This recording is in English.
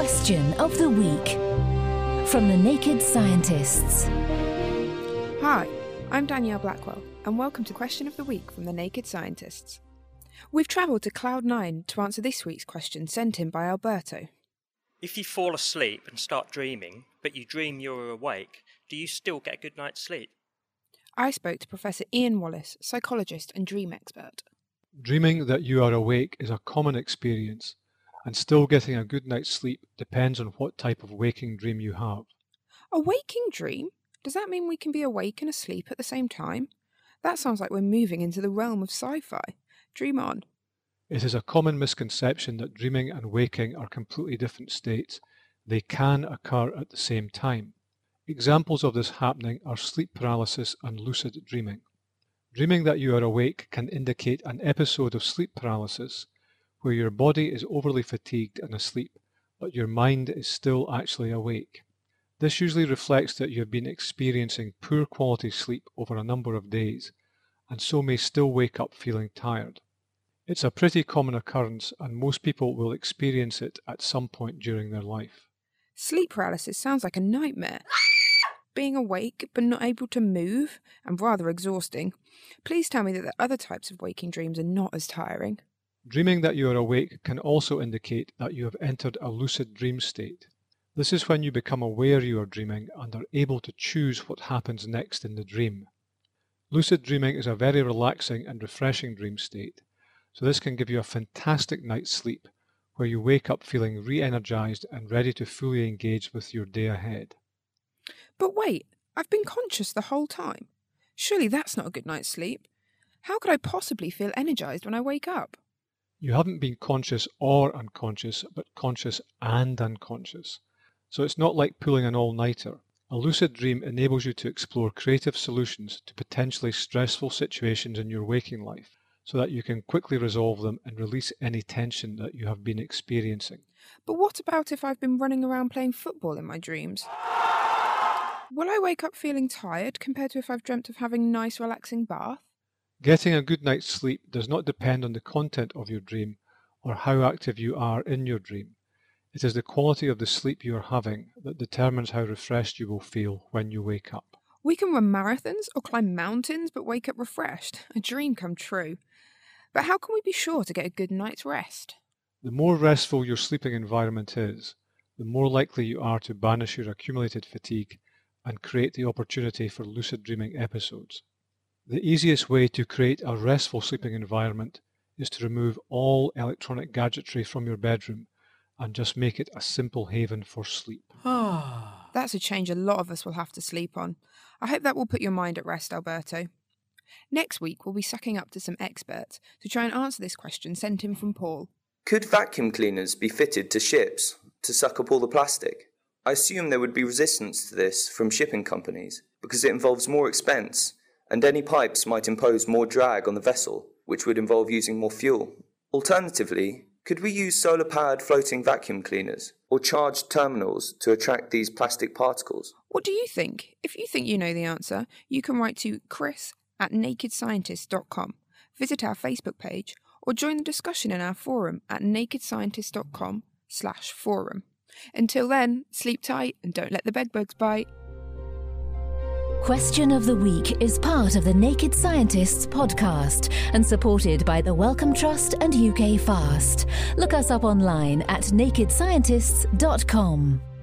Question of the Week from the Naked Scientists. Hi, I'm Danielle Blackwell, and welcome to Question of the Week from the Naked Scientists. We've travelled to Cloud9 to answer this week's question sent in by Alberto. If you fall asleep and start dreaming, but you dream you're awake, do you still get a good night's sleep? I spoke to Professor Ian Wallace, psychologist and dream expert. Dreaming that you are awake is a common experience, and still getting a good night's sleep depends on what type of waking dream you have. A waking dream? Does that mean we can be awake and asleep at the same time? That sounds like we're moving into the realm of sci-fi. Dream on. It is a common misconception that dreaming and waking are completely different states. They can occur at the same time. Examples of this happening are sleep paralysis and lucid dreaming. Dreaming that you are awake can indicate an episode of sleep paralysis where your body is overly fatigued and asleep, but your mind is still actually awake. This usually reflects that you have been experiencing poor quality sleep over a number of days, and so may still wake up feeling tired. It's a pretty common occurrence, and most people will experience it at some point during their life. Sleep paralysis sounds like a nightmare. Being awake but not able to move, and rather exhausting. Please tell me that the other types of waking dreams are not as tiring. Dreaming that you are awake can also indicate that you have entered a lucid dream state. This is when you become aware you are dreaming and are able to choose what happens next in the dream. Lucid dreaming is a very relaxing and refreshing dream state, so this can give you a fantastic night's sleep, where you wake up feeling re-energized and ready to fully engage with your day ahead. But wait, I've been conscious the whole time. Surely that's not a good night's sleep. How could I possibly feel energized when I wake up? You haven't been conscious or unconscious, but conscious and unconscious. So it's not like pulling an all-nighter. A lucid dream enables you to explore creative solutions to potentially stressful situations in your waking life, so that you can quickly resolve them and release any tension that you have been experiencing. But what about if I've been running around playing football in my dreams? Will I wake up feeling tired compared to if I've dreamt of having a nice relaxing bath? Getting a good night's sleep does not depend on the content of your dream or how active you are in your dream. It is the quality of the sleep you are having that determines how refreshed you will feel when you wake up. We can run marathons or climb mountains but wake up refreshed. A dream come true. But how can we be sure to get a good night's rest? The more restful your sleeping environment is, the more likely you are to banish your accumulated fatigue and create the opportunity for lucid dreaming episodes. The easiest way to create a restful sleeping environment is to remove all electronic gadgetry from your bedroom and just make it a simple haven for sleep. That's a change a lot of us will have to sleep on. I hope that will put your mind at rest, Alberto. Next week, we'll be sucking up to some experts to try and answer this question sent in from Paul. Could vacuum cleaners be fitted to ships to suck up all the plastic? I assume there would be resistance to this from shipping companies because it involves more expense, and any pipes might impose more drag on the vessel, which would involve using more fuel. Alternatively, could we use solar-powered floating vacuum cleaners or charged terminals to attract these plastic particles? What do you think? If you think you know the answer, you can write to chris@nakedscientist.com, visit our Facebook page, or join the discussion in our forum at nakedscientist.com/forum. Until then, sleep tight and don't let the bedbugs bite. Question of the Week is part of the Naked Scientists podcast and supported by the Wellcome Trust and UK Fast. Look us up online at nakedscientists.com.